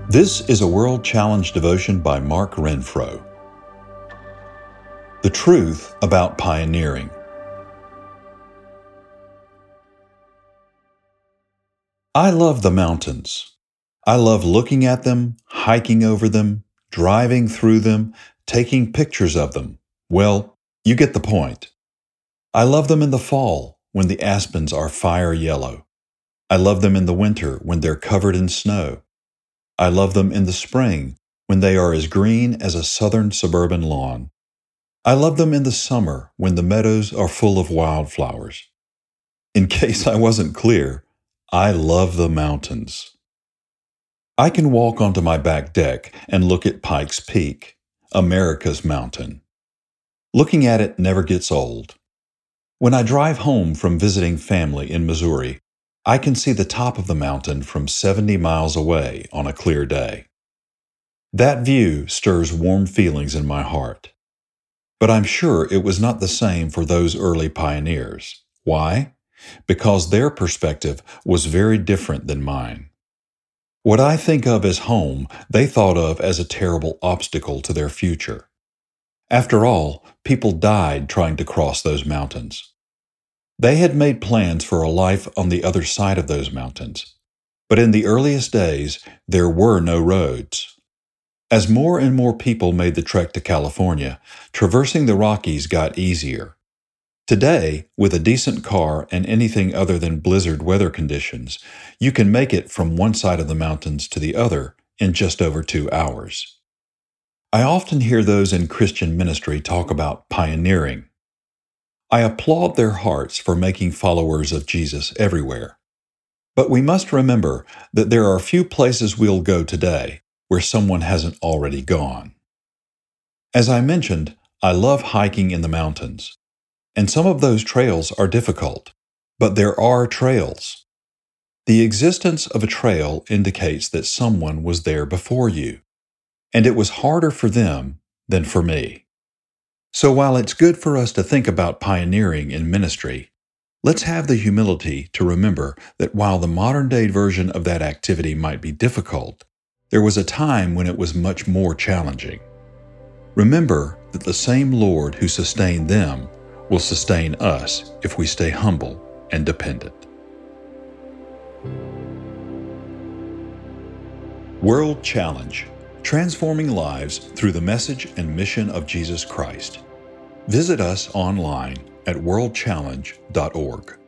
This is a World Challenge devotion by Mark Renfro. The truth about pioneering. I love the mountains. I love looking at them, hiking over them, driving through them, taking pictures of them. Well, you get the point. I love them in the fall when the aspens are fire yellow. I love them in the winter when they're covered in snow. I love them in the spring when they are as green as a southern suburban lawn. I love them in the summer when the meadows are full of wildflowers. In case I wasn't clear, I love the mountains. I can walk onto my back deck and look at Pikes Peak, America's mountain. Looking at it never gets old. When I drive home from visiting family in Missouri, I can see the top of the mountain from 70 miles away on a clear day. That view stirs warm feelings in my heart. But I'm sure it was not the same for those early pioneers. Why? Because their perspective was very different than mine. What I think of as home, they thought of as a terrible obstacle to their future. After all, people died trying to cross those mountains. They had made plans for a life on the other side of those mountains. But in the earliest days, there were no roads. As more and more people made the trek to California, traversing the Rockies got easier. Today, with a decent car and anything other than blizzard weather conditions, you can make it from one side of the mountains to the other in just over 2 hours. I often hear those in Christian ministry talk about pioneering. I applaud their hearts for making followers of Jesus everywhere. But we must remember that there are few places we'll go today where someone hasn't already gone. As I mentioned, I love hiking in the mountains. And some of those trails are difficult, but there are trails. The existence of a trail indicates that someone was there before you, and it was harder for them than for me. So while it's good for us to think about pioneering in ministry, let's have the humility to remember that while the modern-day version of that activity might be difficult, there was a time when it was much more challenging. Remember that the same Lord who sustained them will sustain us if we stay humble and dependent. World Challenge: Transforming Lives Through the Message and Mission of Jesus Christ. Visit us online at worldchallenge.org.